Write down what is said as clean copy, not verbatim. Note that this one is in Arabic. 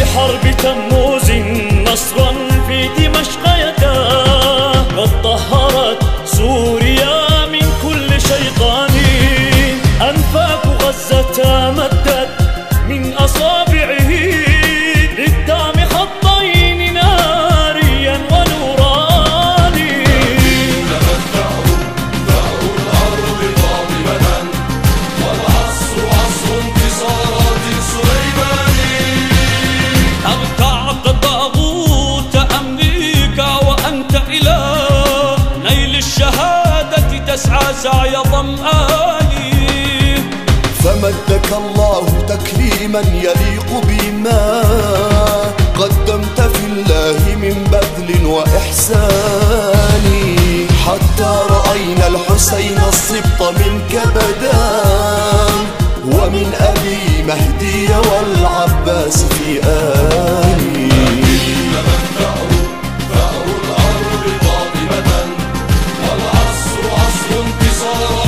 حرب تموز نصرا في دمشق يداه، قد طهرت سوريا من كل شيطان. أنفاق غزة مدت من أصابعه للدم خطين ناريا ونوراني. نبت ثأر الأرض قاطبة والعصر عصر انتصارات سليماني. أبقعت طاغوت أمريكا وأنت إلى نيل الشهادة تسعى سعي ظمآني. فمدك الله تكريما يليق بما قدمت في الله من بذل وإحسان، حتى رأينا الحسين السبط منك بدا، ومن أبي مهدي والعباس في آني. ثأر الأرض قاطبة والعصر عصر انتصار